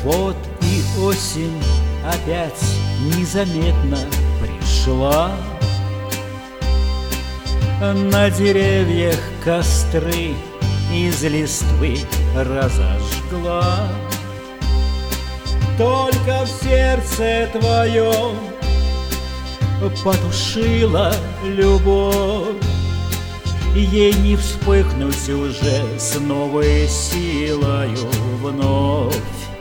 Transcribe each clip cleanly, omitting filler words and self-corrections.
Вот и осень опять незаметно пришла. На деревьях костры из листвы разожгла. Только в сердце твоем потушила любовь. Ей не вспыхнуть уже с новой силою вновь.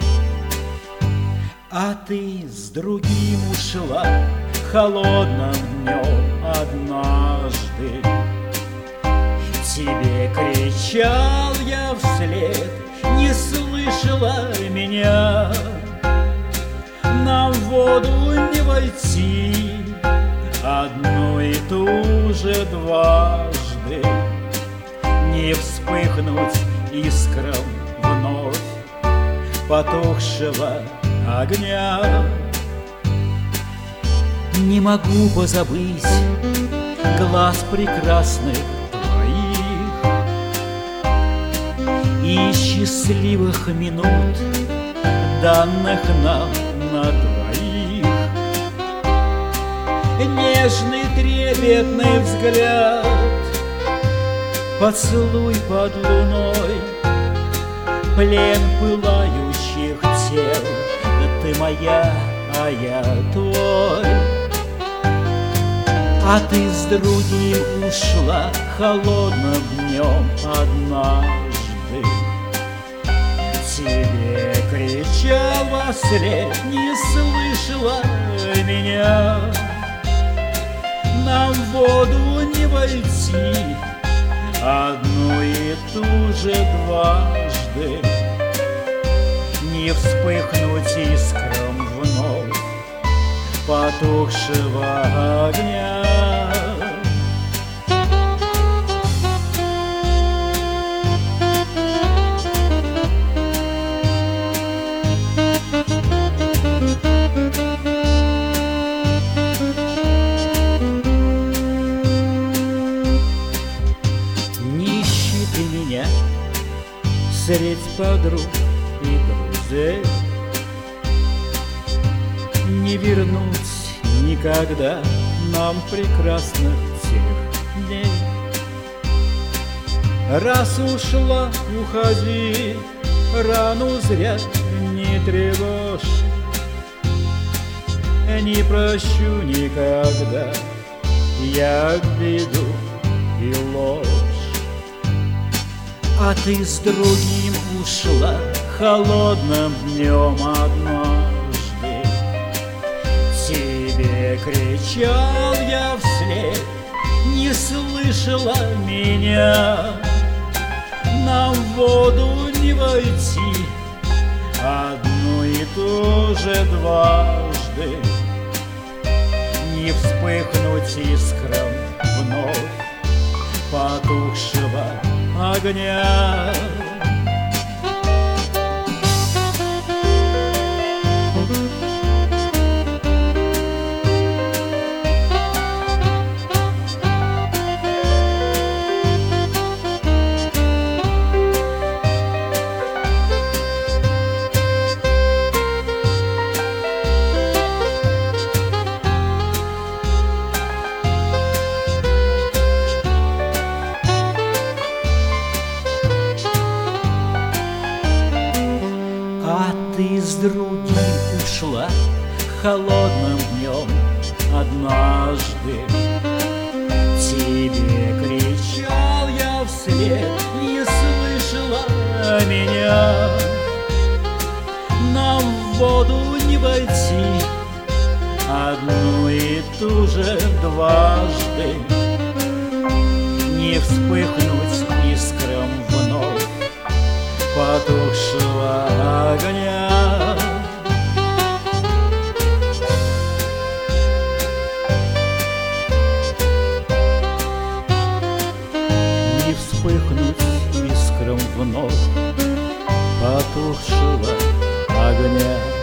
А ты с другим ушла холодным днем однажды. Тебе кричал я вслед, не слышала меня. Нам в воду не войти одну и ту же дважды, не вспыхнуть искрам вновь потухшего огня. Не могу позабыть глаз прекрасных твоих и счастливых минут, данных нам на двоих. Нежный трепетный взгляд, поцелуй под луной, плен пылающих тел. Ты моя, а я твой. А ты с другим ушла холодным днем однажды. Тебе кричал вослед, не слышала меня. Нам в воду не войти одну и ту же дважды, не вспыхнуть искрам вновь потухшего огня. Не ищи ты меня средь подруг и друзей, не вернуть никогда нам прекрасных тех дней. Раз ушла, уходи, рану зря не тревожь. Не прощу никогда я обиду и ложь. А ты с другим ушла холодным днем однажды. Тебе кричал я вслед, не слышала меня. Нам в воду не войти одну и ту же дважды, не вспыхнуть искрам вновь потухшего огня. А ты с другим ушла холодным днем однажды. Тебе кричал я вслед, не слышала меня. Нам в воду не войти одну и ту же дважды, не вспыхнуть искрам вновь потухшего огня. Не вспыхнуть искрам вновь потухшего огня.